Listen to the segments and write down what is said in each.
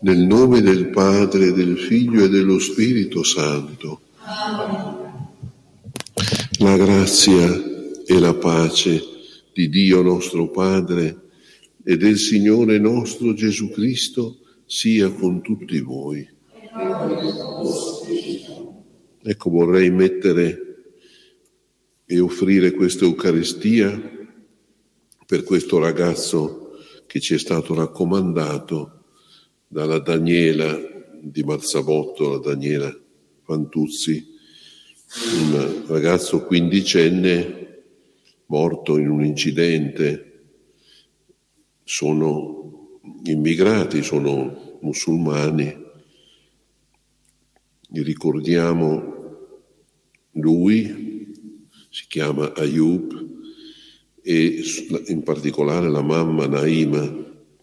Nel nome del Padre, del Figlio e dello Spirito Santo. La grazia e la pace di Dio nostro Padre e del Signore nostro Gesù Cristo sia con tutti voi. Ecco, vorrei mettere e offrire questa Eucaristia per questo ragazzo che ci è stato raccomandato dalla Daniela di Marzabotto, la Daniela Fantuzzi, un ragazzo quindicenne morto in un incidente. Sono immigrati, sono musulmani. Ricordiamo lui, si chiama Ayub, e in particolare la mamma Naima.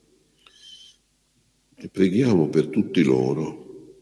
E preghiamo per tutti loro.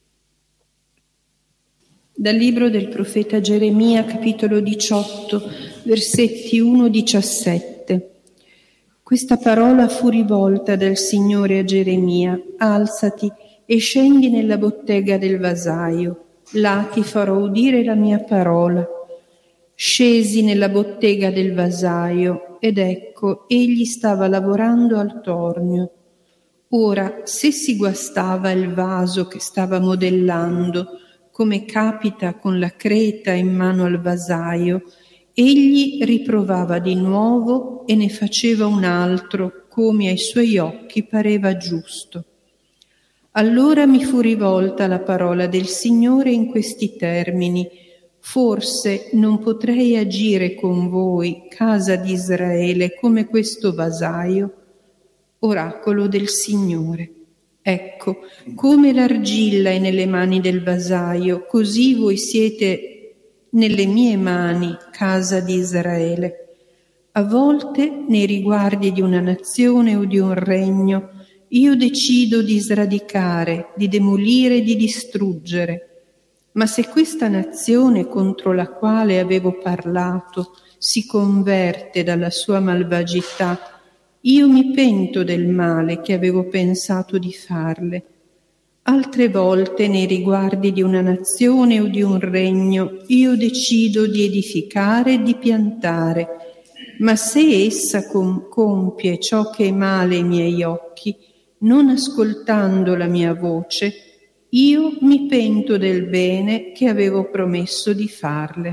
Dal libro del profeta Geremia, capitolo 18, versetti 1-17. Questa parola fu rivolta dal Signore a Geremia: alzati e scendi nella bottega del vasaio, là ti farò udire la mia parola. Scesi nella bottega del vasaio, ed ecco, egli stava lavorando al tornio. Ora, se si guastava il vaso che stava modellando, come capita con la creta in mano al vasaio, egli riprovava di nuovo e ne faceva un altro, come ai suoi occhi pareva giusto. Allora mi fu rivolta la parola del Signore in questi termini: forse non potrei agire con voi, casa di Israele, come questo vasaio? Oracolo del Signore. Ecco, come l'argilla è nelle mani del vasaio, così voi siete nelle mie mani, casa di Israele. A volte, nei riguardi di una nazione o di un regno, io decido di sradicare, di demolire, di distruggere. Ma se questa nazione contro la quale avevo parlato si converte dalla sua malvagità, io mi pento del male che avevo pensato di farle. Altre volte, nei riguardi di una nazione o di un regno, io decido di edificare e di piantare, ma se essa compie ciò che è male ai miei occhi, non ascoltando la mia voce, io mi pento del bene che avevo promesso di farle.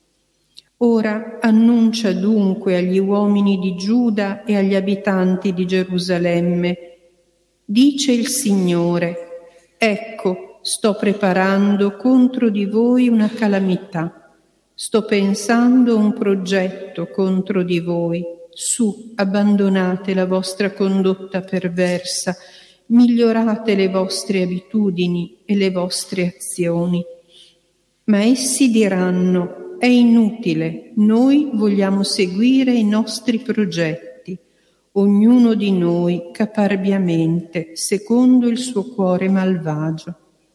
Ora annuncia dunque agli uomini di Giuda e agli abitanti di Gerusalemme: dice il Signore, ecco, sto preparando contro di voi una calamità, sto pensando un progetto contro di voi. Su, abbandonate la vostra condotta perversa, migliorate le vostre abitudini e le vostre azioni. Ma essi diranno: è inutile, noi vogliamo seguire i nostri progetti, ognuno di noi caparbiamente, secondo il suo cuore malvagio.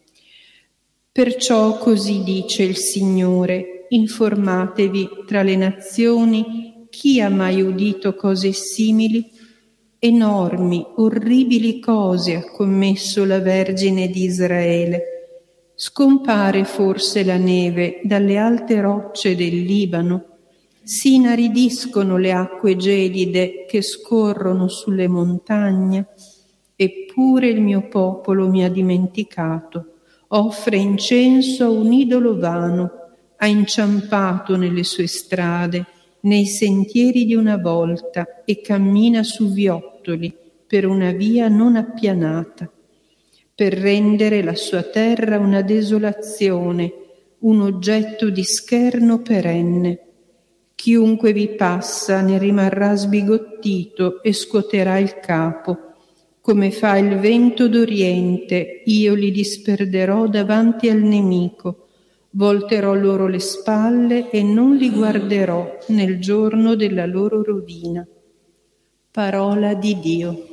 Perciò così dice il Signore: informatevi tra le nazioni, chi ha mai udito cose simili? Enormi, orribili cose ha commesso la Vergine di Israele. Scompare forse la neve dalle alte rocce del Libano? Si inaridiscono le acque gelide che scorrono sulle montagne? Eppure il mio popolo mi ha dimenticato, offre incenso a un idolo vano, ha inciampato nelle sue strade, nei sentieri di una volta, e cammina su viottoli per una via non appianata, per rendere la sua terra una desolazione, un oggetto di scherno perenne. Chiunque vi passa ne rimarrà sbigottito e scuoterà il capo. Come fa il vento d'Oriente, io li disperderò davanti al nemico, volterò loro le spalle e non li guarderò nel giorno della loro rovina. Parola di Dio.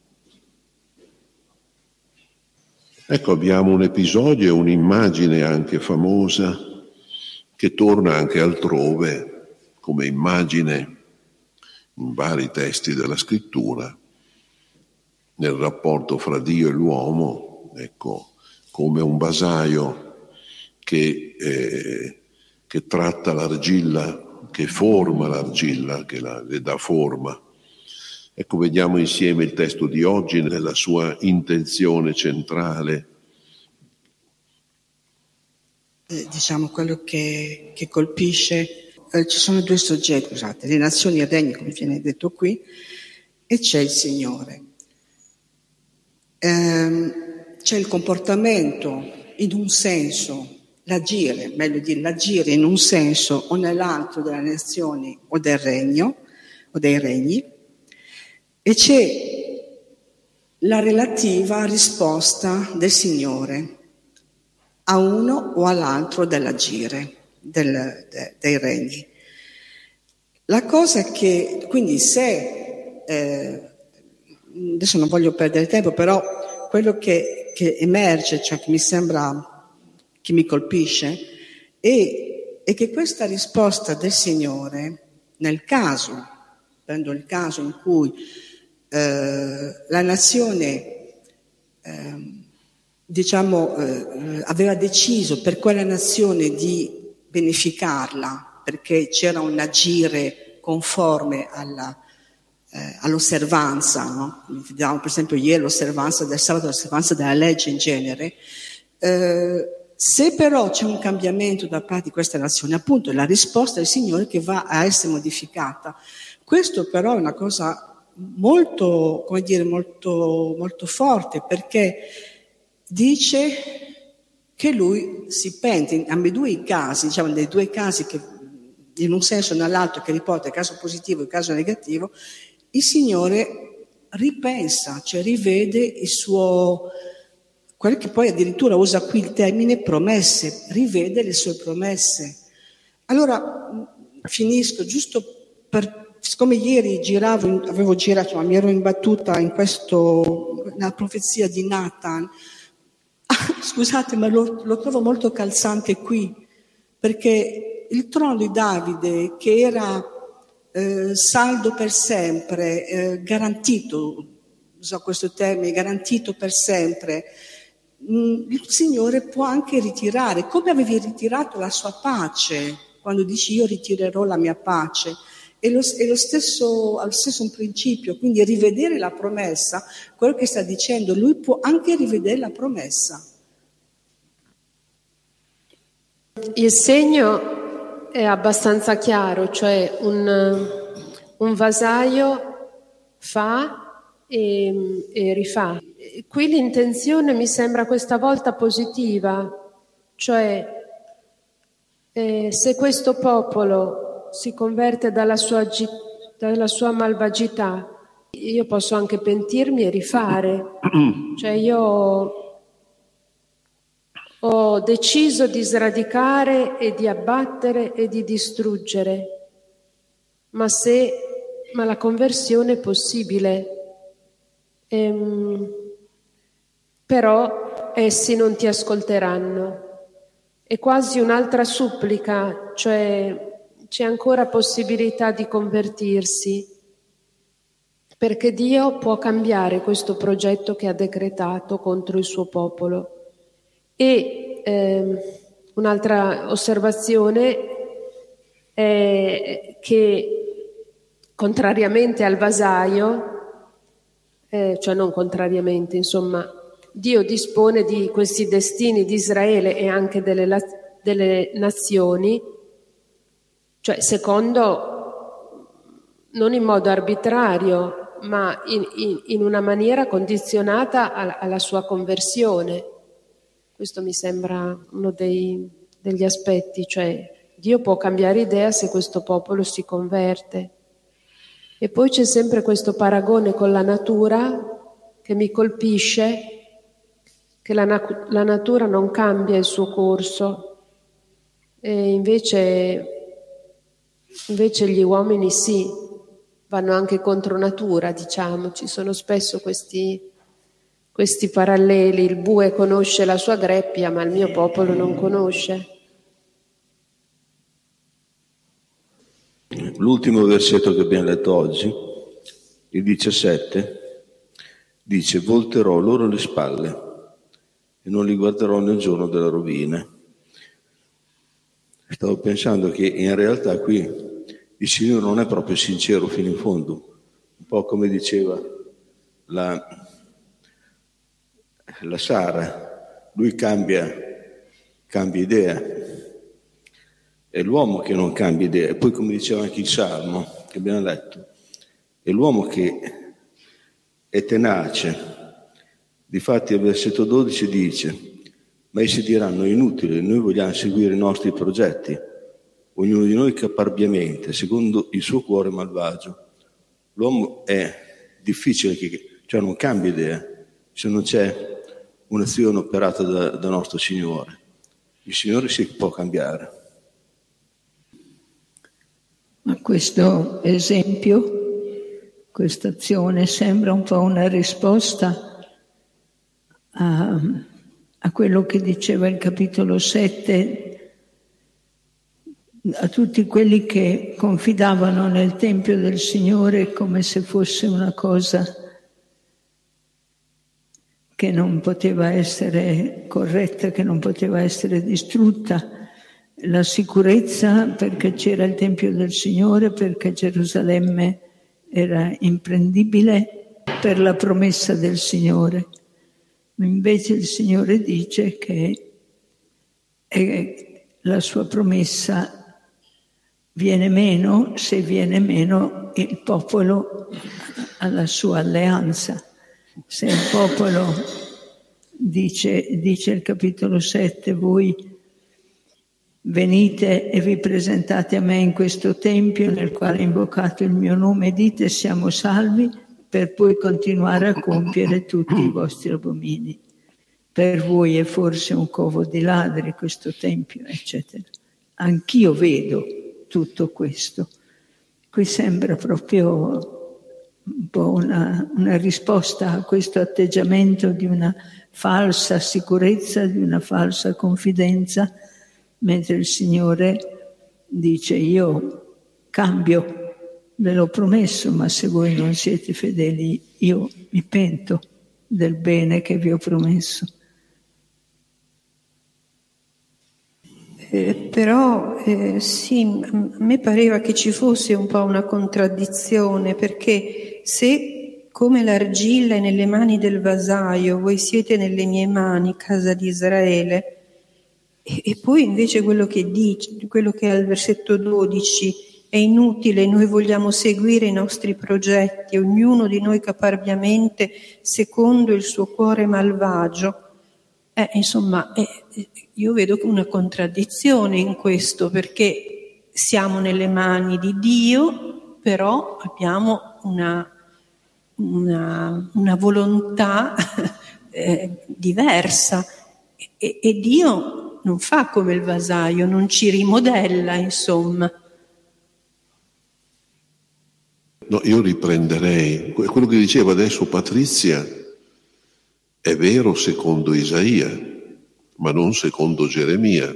Ecco, abbiamo un episodio e un'immagine anche famosa che torna anche altrove come immagine in vari testi della Scrittura, nel rapporto fra Dio e l'uomo, ecco, come un vasaio che tratta l'argilla, che forma l'argilla, che le dà forma. Ecco, vediamo insieme il testo di oggi nella sua intenzione centrale. Diciamo quello che colpisce, ci sono due soggetti, scusate, le nazioni e il regno, come viene detto qui, e c'è il Signore. C'è il comportamento in un senso, l'agire, meglio dire l'agire in un senso o nell'altro delle nazioni o del regno o dei regni, e c'è la relativa risposta del Signore a uno o all'altro dell'agire dei regni. La cosa è che, quindi se, adesso non voglio perdere tempo, però quello che emerge, cioè che mi sembra, che mi colpisce, è che questa risposta del Signore, nel caso, prendo il caso in cui la nazione aveva deciso per quella nazione di beneficarla perché c'era un agire conforme all'osservanza, no? Come vediamo per esempio ieri l'osservanza del sabato, l'osservanza della legge in genere. Se però c'è un cambiamento da parte di questa nazione, appunto la risposta del Signore che va a essere modificata. Questo però è una cosa molto, come dire, molto, molto forte, perché dice che lui si pente in ambedue i casi, diciamo nei due casi che in un senso o nell'altro che riporta il caso positivo e il caso negativo, il Signore ripensa, cioè rivede il suo, quello che poi addirittura usa qui il termine promesse, rivede le sue promesse. Allora finisco giusto siccome ieri avevo girato, ma mi ero imbattuta in nella profezia di Nathan. Scusate, ma lo trovo molto calzante qui, perché il trono di Davide, che era saldo per sempre, garantito, uso questo termine, garantito per sempre, il Signore può anche ritirare, come avevi ritirato la sua pace, quando dici io ritirerò la mia pace. È lo stesso un principio, quindi rivedere la promessa, quello che sta dicendo, lui può anche rivedere la promessa. Il segno è abbastanza chiaro, cioè un vasaio fa e rifà. Qui l'intenzione mi sembra questa volta positiva, cioè se questo popolo si converte dalla sua malvagità, io posso anche pentirmi e rifare. Cioè io ho deciso di sradicare e di abbattere e di distruggere, ma la conversione è possibile. Però essi non ti ascolteranno. È quasi un'altra supplica, cioè c'è ancora possibilità di convertirsi, perché Dio può cambiare questo progetto che ha decretato contro il suo popolo. E un'altra osservazione è che, contrariamente al vasaio, cioè non contrariamente, insomma, Dio dispone di questi destini di Israele e anche delle nazioni, cioè secondo, non in modo arbitrario, ma in una maniera condizionata alla sua conversione. Questo mi sembra uno degli aspetti, cioè Dio può cambiare idea se questo popolo si converte. E poi c'è sempre questo paragone con la natura che mi colpisce, che la natura non cambia il suo corso, e invece gli uomini sì, vanno anche contro natura, diciamo. Ci sono spesso questi paralleli, il bue conosce la sua greppia, ma il mio popolo non conosce. L'ultimo versetto che abbiamo letto oggi, il 17, dice: volterò loro le spalle e non li guarderò nel giorno della rovina. Stavo pensando che in realtà qui il Signore non è proprio sincero fino in fondo, un po' come diceva la Sara, lui cambia idea, è l'uomo che non cambia idea. E poi, come diceva anche il Salmo che abbiamo letto, è l'uomo che è tenace. Difatti al versetto 12 dice: ma essi diranno: è inutile, noi vogliamo seguire i nostri progetti, ognuno di noi caparbiamente, secondo il suo cuore malvagio. L'uomo è difficile, cioè non cambia idea se non c'è un'azione operata da nostro Signore. Il Signore si può cambiare. Ma questo esempio, questa azione sembra un po' una risposta a quello che diceva il capitolo 7, a tutti quelli che confidavano nel Tempio del Signore come se fosse una cosa che non poteva essere corretta, che non poteva essere distrutta. La sicurezza perché c'era il Tempio del Signore, perché Gerusalemme era imprendibile per la promessa del Signore. Invece il Signore dice che la sua promessa viene meno se viene meno il popolo alla sua alleanza. Se il popolo, dice il capitolo 7, voi venite e vi presentate a me in questo tempio nel quale invocate il mio nome e dite siamo salvi, per poi continuare a compiere tutti i vostri abomini. Per voi è forse un covo di ladri questo tempio, eccetera. Anch'io vedo tutto questo. Qui sembra proprio un po' una risposta a questo atteggiamento di una falsa sicurezza, di una falsa confidenza, mentre il Signore dice: io cambio, ve l'ho promesso, ma se voi non siete fedeli io mi pento del bene che vi ho promesso. Però sì, a me pareva che ci fosse un po' una contraddizione, perché se come l'argilla è nelle mani del vasaio, voi siete nelle mie mani, casa di Israele, e poi invece quello che è al versetto 12, è inutile, noi vogliamo seguire i nostri progetti, ognuno di noi caparbiamente secondo il suo cuore malvagio. Insomma, io vedo una contraddizione in questo, perché siamo nelle mani di Dio, però abbiamo una volontà diversa e Dio non fa come il vasaio, non ci rimodella, insomma. No, io riprenderei quello che diceva adesso Patrizia. È vero secondo Isaia, ma non secondo Geremia.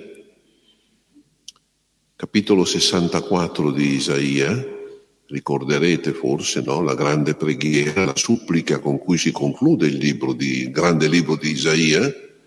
Capitolo 64 di Isaia, ricorderete forse, no? La grande preghiera, la supplica con cui si conclude il grande libro di Isaia.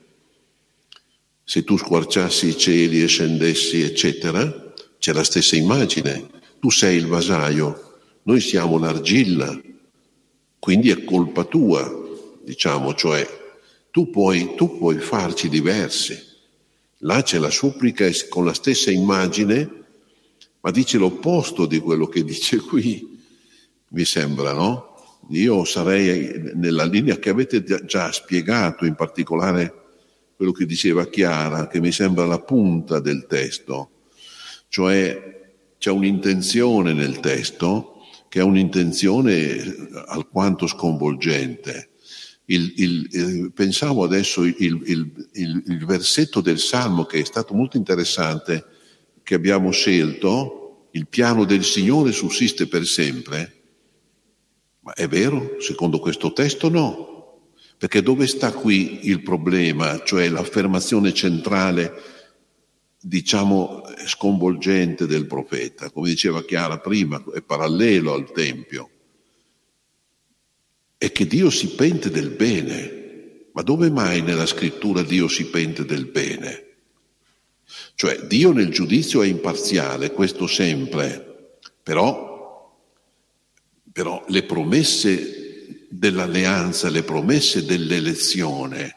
Se tu squarciassi i cieli e scendessi, eccetera, c'è la stessa immagine. Tu sei il vasaio, noi siamo l'argilla, quindi è colpa tua. Diciamo, cioè, tu puoi farci diversi. Là c'è la supplica con la stessa immagine, ma dice l'opposto di quello che dice qui, mi sembra, no? Io sarei nella linea che avete già spiegato, in particolare quello che diceva Chiara, che mi sembra la punta del testo. Cioè, c'è un'intenzione nel testo, che è un'intenzione alquanto sconvolgente. Pensavo adesso il versetto del Salmo che è stato molto interessante, che abbiamo scelto: il piano del Signore sussiste per sempre. Ma è vero? Secondo questo testo no, perché dove sta qui il problema, cioè l'affermazione centrale, diciamo sconvolgente del profeta? Come diceva Chiara prima, è parallelo al Tempio. è che Dio si pente del bene. Ma dove mai nella scrittura Dio si pente del bene? Cioè Dio nel giudizio è imparziale, questo sempre, però le promesse dell'alleanza, le promesse dell'elezione,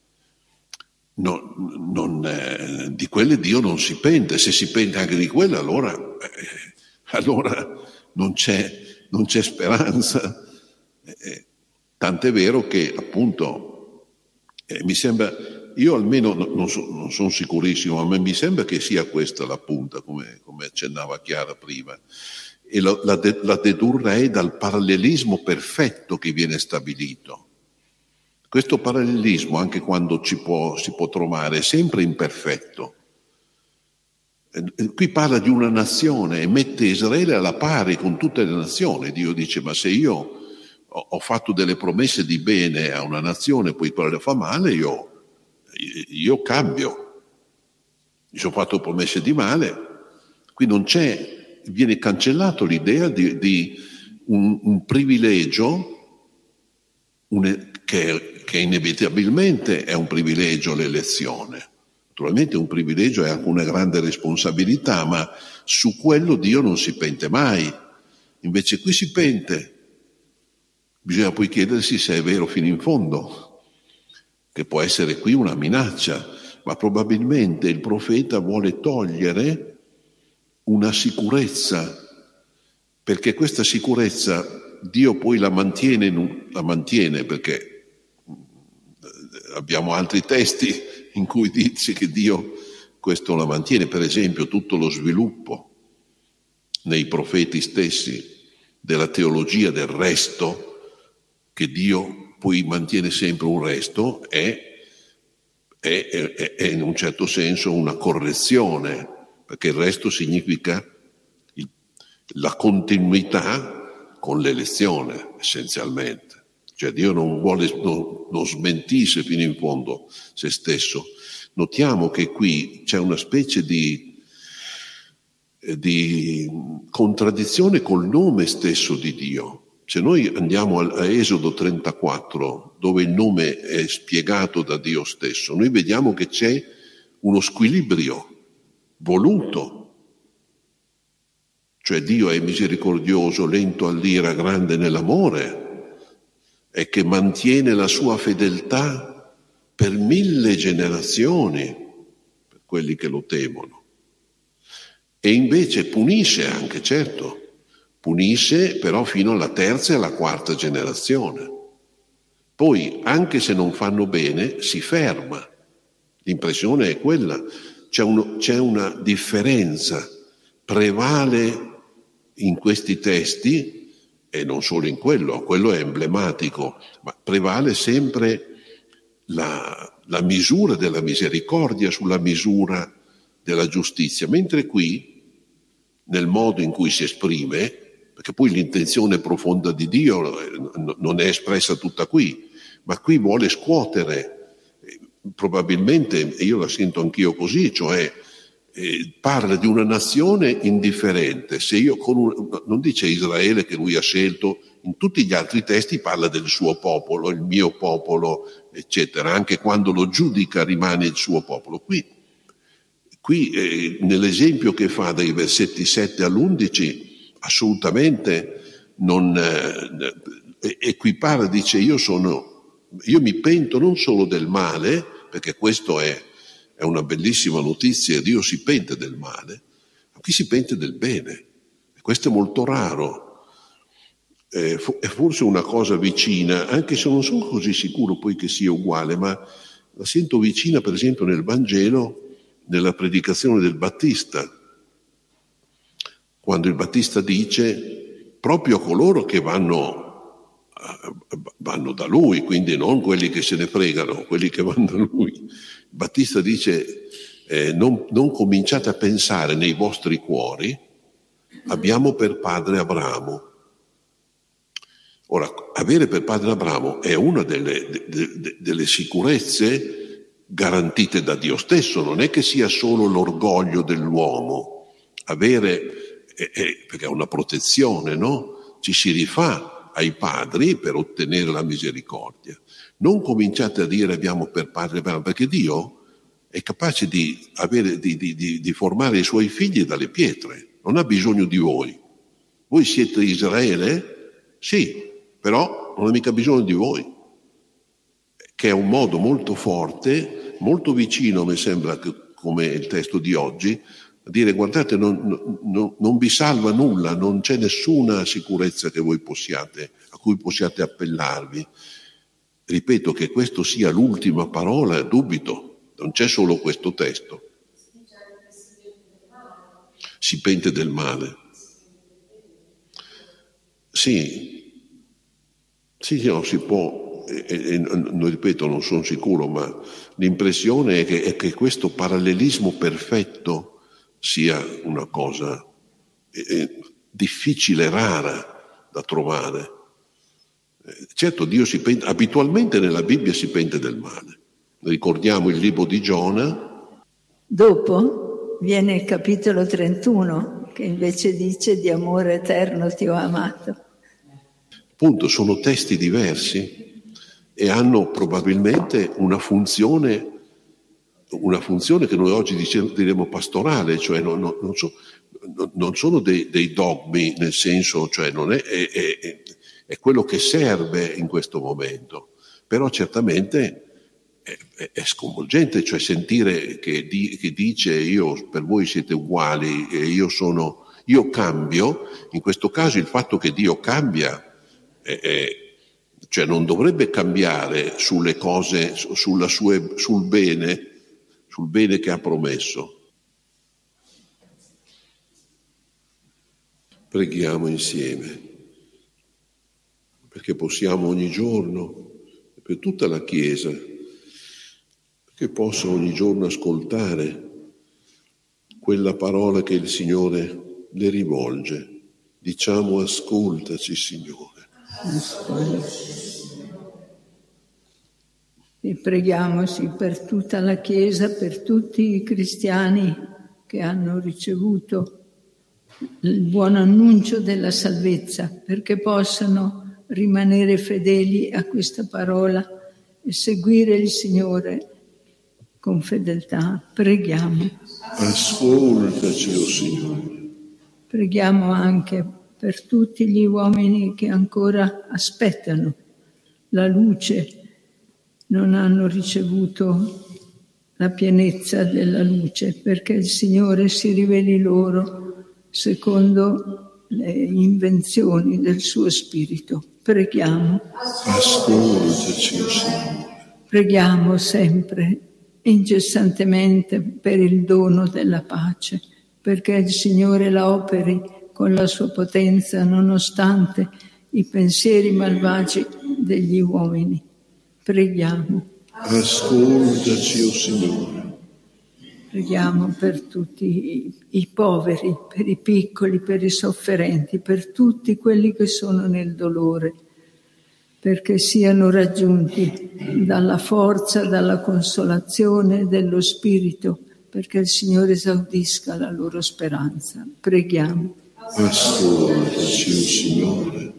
di quelle Dio non si pente. Se si pente anche di quelle, allora non c'è speranza. Tant'è vero che appunto mi sembra, io almeno non sono sicurissimo, ma mi sembra che sia questa la punta, come accennava Chiara prima, e la dedurrei dal parallelismo perfetto che viene stabilito. Questo parallelismo, anche quando si può trovare, è sempre imperfetto. Qui parla di una nazione e mette Israele alla pari con tutte le nazioni. Dio dice: ma se io ho fatto delle promesse di bene a una nazione, poi quella le fa male, io cambio. Mi sono fatto promesse di male. Qui non c'è, viene cancellato l'idea di un privilegio che inevitabilmente è un privilegio l'elezione. Naturalmente un privilegio è anche una grande responsabilità, ma su quello Dio non si pente mai. Invece qui si pente. Bisogna poi chiedersi se è vero fino in fondo, che può essere qui una minaccia, ma probabilmente il profeta vuole togliere una sicurezza, perché questa sicurezza Dio poi la mantiene, perché abbiamo altri testi in cui dice che Dio questo la mantiene, per esempio tutto lo sviluppo nei profeti stessi della teologia del resto, che Dio poi mantiene sempre un resto, è in un certo senso una correzione, perché il resto significa la continuità con l'elezione, essenzialmente. Cioè Dio non smentisce fino in fondo se stesso. Notiamo che qui c'è una specie di contraddizione col nome stesso di Dio. Se noi andiamo a Esodo 34, dove il nome è spiegato da Dio stesso, noi vediamo che c'è uno squilibrio voluto. Cioè Dio è misericordioso, lento all'ira, grande nell'amore, e che mantiene la sua fedeltà per 1000 generazioni, per quelli che lo temono. E invece punisce anche, certo, punisce però fino alla 3ª e alla 4ª generazione. Poi, anche se non fanno bene, si ferma. L'impressione è quella. C'è una differenza. Prevale in questi testi, e non solo in quello è emblematico, ma prevale sempre la misura della misericordia sulla misura della giustizia. Mentre qui, nel modo in cui si esprime, perché poi l'intenzione profonda di Dio non è espressa tutta qui, ma qui vuole scuotere, probabilmente, e io la sento anch'io così, cioè parla di una nazione indifferente. Se io non dice Israele che lui ha scelto, in tutti gli altri testi parla del suo popolo, il mio popolo, eccetera, anche quando lo giudica rimane il suo popolo. Qui nell'esempio che fa dai versetti 7 all'11 assolutamente non equipara, dice io mi pento non solo del male, perché questo è una bellissima notizia, Dio si pente del male, ma qui si pente del bene, e questo è molto raro, è forse una cosa vicina, anche se non sono così sicuro poi che sia uguale, ma la sento vicina per esempio nel Vangelo, nella predicazione del Battista, quando il Battista dice proprio a coloro che vanno da lui, quindi non quelli che se ne fregano, quelli che vanno da lui. Il Battista dice non cominciate a pensare nei vostri cuori, abbiamo per padre Abramo. Ora, avere per padre Abramo è una delle sicurezze garantite da Dio stesso, non è che sia solo l'orgoglio dell'uomo, avere, perché è una protezione, no? Ci si rifà ai padri per ottenere la misericordia. Non cominciate a dire abbiamo per padre, perché Dio è capace di formare i suoi figli dalle pietre, non ha bisogno di voi. Voi siete Israele? Sì, però non ha mica bisogno di voi, che è un modo molto forte, molto vicino, mi sembra, come il testo di oggi, a dire guardate, non vi salva nulla, non c'è nessuna sicurezza che voi a cui possiate appellarvi. Ripeto che questo sia l'ultima parola, dubito. Non c'è solo questo testo. Si pente del male. Sì, no, si può, ripeto, non sono sicuro, ma l'impressione è che questo parallelismo perfetto sia una cosa difficile, rara da trovare. Certo, Dio abitualmente nella Bibbia si pente del male. Ricordiamo il libro di Giona. Dopo viene il capitolo 31, che invece dice di amore eterno ti ho amato. Appunto, sono testi diversi e hanno probabilmente una funzione che noi oggi diremo pastorale, cioè non sono dei dogmi, nel senso, cioè non è quello che serve in questo momento, però certamente è sconvolgente, cioè sentire che dice io per voi siete uguali e io cambio. In questo caso il fatto che Dio cambia cioè non dovrebbe cambiare sulle cose, sul bene che ha promesso. Preghiamo insieme perché possiamo ogni giorno, per tutta la Chiesa, che possa ogni giorno ascoltare quella parola che il Signore le rivolge. Diciamo ascoltaci, Signore. E preghiamo per tutta la Chiesa, per tutti i cristiani che hanno ricevuto il buon annuncio della salvezza, perché possano rimanere fedeli a questa parola e seguire il Signore con fedeltà. Preghiamo. Ascoltaci, o Signore. Preghiamo anche per tutti gli uomini che ancora aspettano la luce, non hanno ricevuto la pienezza della luce, perché il Signore si riveli loro secondo le invenzioni del suo Spirito. Preghiamo. Ascoltaci, o Signore. Preghiamo sempre, incessantemente, per il dono della pace, perché il Signore la operi con la sua potenza nonostante i pensieri malvagi degli uomini. Preghiamo. Ascoltaci, o Signore. Preghiamo per tutti i poveri, per i piccoli, per i sofferenti, per tutti quelli che sono nel dolore, perché siano raggiunti dalla forza, dalla consolazione dello Spirito, perché il Signore esaudisca la loro speranza. Preghiamo. Ascoltaci, o Signore.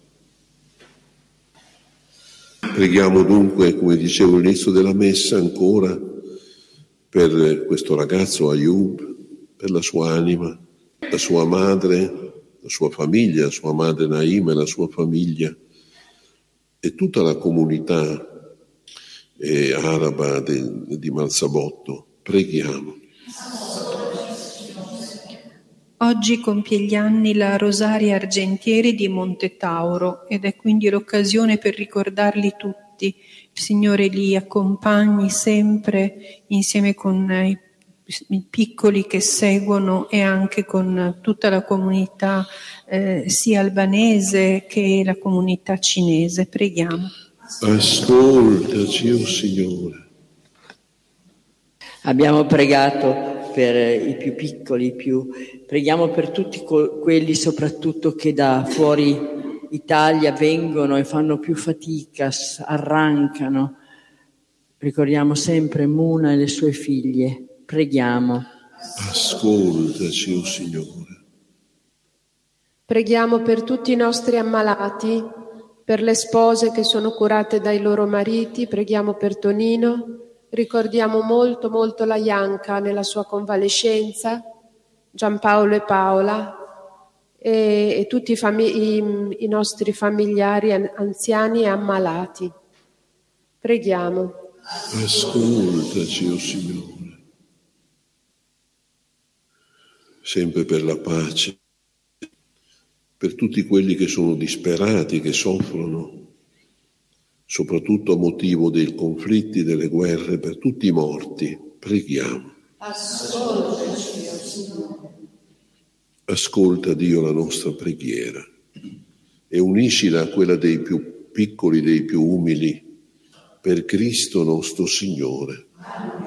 Preghiamo dunque, come dicevo all'inizio della messa, ancora per questo ragazzo Ayub, per la sua anima, la sua madre, la sua famiglia, sua madre Naima e la sua famiglia e tutta la comunità araba di Marzabotto. Preghiamo. Oggi compie gli anni la Rosaria Argentieri di Monte Tauro ed è quindi l'occasione per ricordarli tutti. Il Signore li accompagni sempre insieme con i piccoli che seguono e anche con tutta la comunità sia albanese che la comunità cinese. Preghiamo. Ascoltaci, o Signore. Abbiamo pregato per i più piccoli, preghiamo per tutti quelli soprattutto che da fuori Italia vengono e fanno più fatica, arrancano. Ricordiamo sempre Muna e le sue figlie. Preghiamo. Ascoltaci, o Signore. Preghiamo per tutti i nostri ammalati, per le spose che sono curate dai loro mariti, preghiamo per Tonino, ricordiamo molto molto la Ianca nella sua convalescenza, Giampaolo e Paola e tutti i nostri familiari anziani e ammalati. Preghiamo. Ascoltaci, o Signore, sempre per la pace, per tutti quelli che sono disperati, che soffrono, soprattutto a motivo dei conflitti, delle guerre, per tutti i morti, preghiamo. Ascoltaci, o Signore. Ascolta, Dio, la nostra preghiera e uniscila a quella dei più piccoli, dei più umili, per Cristo nostro Signore.